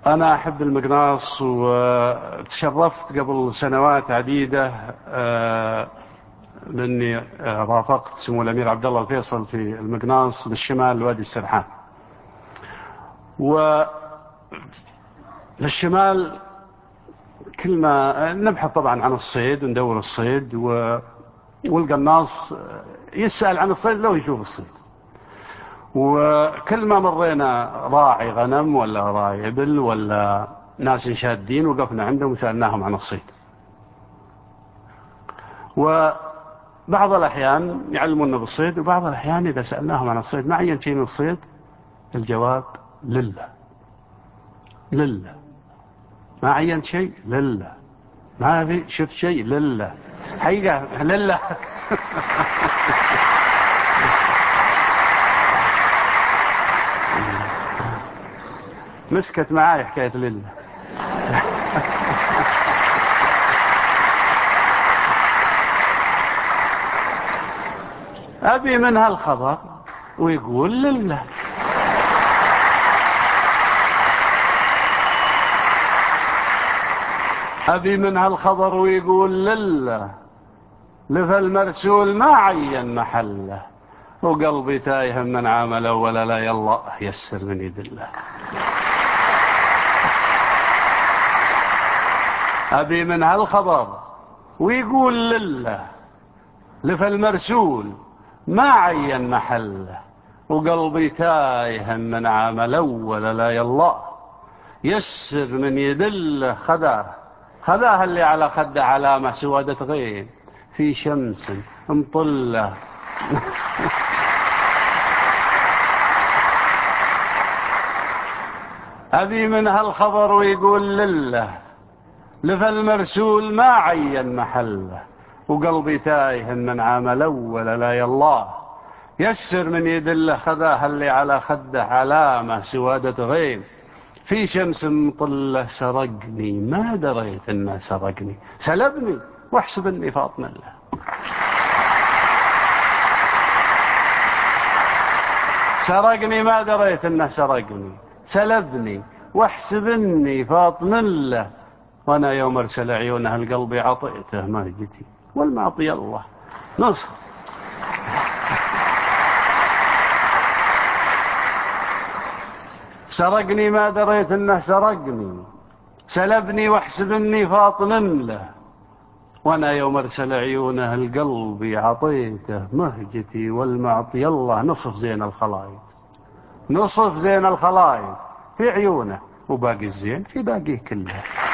أنا أحب المقناص، وتشرفت قبل سنوات عديدة لأني رافقت سمو الأمير عبد الله الفيصل في المقناص بالشمال وادي السرحان. وللشمال كل ما نبحث طبعا عن الصيد وندور الصيد، والقناص يسأل عن الصيد لو يشوف الصيد. وكل ما مرينا راعي غنم ولا راعي إبل ولا ناس شادين وقفنا عندهم وسألناهم عن الصيد. وبعض الأحيان يعلمونا بالصيد، وبعض الأحيان إذا سألناهم عن الصيد ما عين شيء من الصيد، الجواب لله لله، ما عين شيء لله، ما في شفت شيء لله، حقيقة لله. مسكت معاي حكاية لله. أبي منها الخبر ويقول لله. أبي منها الخبر ويقول لله، لفى المرسول ما عين محله، وقلبي تايه من عمله ولا لا يلا يسر من يد الله. أبي منها الخبر ويقول لله، لفى المرسول ما عين محله، وقلبي تايه من عمله ولا لا يلا يسر من يد الله. خذاها اللي على خده علامة سوادة غيم في شمس مطلة. أبي منها الخبر ويقول لله، لفى المرسول ما عين محله، وقلبي تايه من عمله ولا لا يالله يسر من يد الله. خذاها اللي على خده علامة سوادة غيم في شمس مطلة. سرقني ما دريت انه سرقني، سلبني واحسب اني فاطمة الله. سرقني ما دريت انه سرقني، سلبني واحسب اني فاطمة الله. وانا يوم ارسل عيونه القلب عطيته مهجتي والمعطي الله نصر. سرقني ما دريت انه سرقني، سلبني واحسب اني فاطن له. وانا يوم ارسل عيونه القلب عطيته مهجتي والمعطي الله. نصف زين الخلايق، نصف زين الخلايق في عيونه، وباقي الزين في باقيه كله.